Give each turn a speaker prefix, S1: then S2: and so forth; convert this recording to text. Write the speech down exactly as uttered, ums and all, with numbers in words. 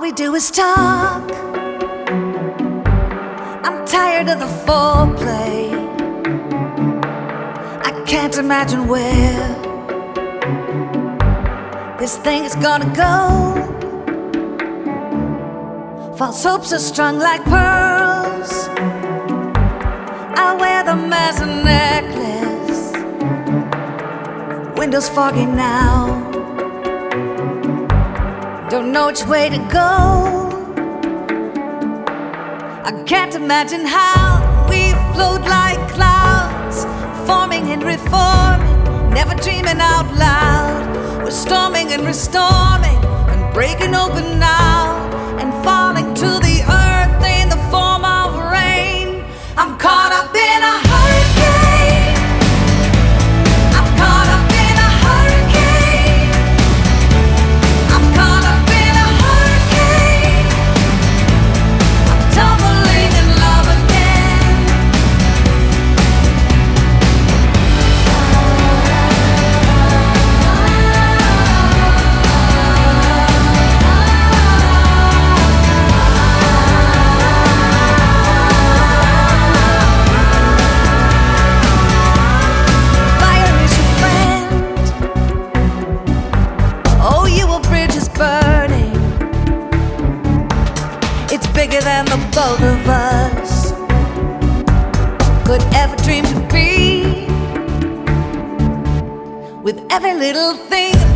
S1: we do is talk. I'm tired of the foreplay. I can't imagine where this thing is gonna go. False hopes are strung like pearls. I wear them as a necklace. Windows foggy now. Don't know which way to go. I can't imagine how we float like clouds, forming and reforming, never dreaming out loud. We're storming and restorming and breaking open now and falling to the earth in the form of rain. I'm caught up in a hurricane. I'm caught up in a hurricane. I'm caught up in a hurricane. I'm tumbling in love again. Fire is your friend. Oh, you a bridge is burning. It's bigger than the both of us could ever dream to be. With every little thing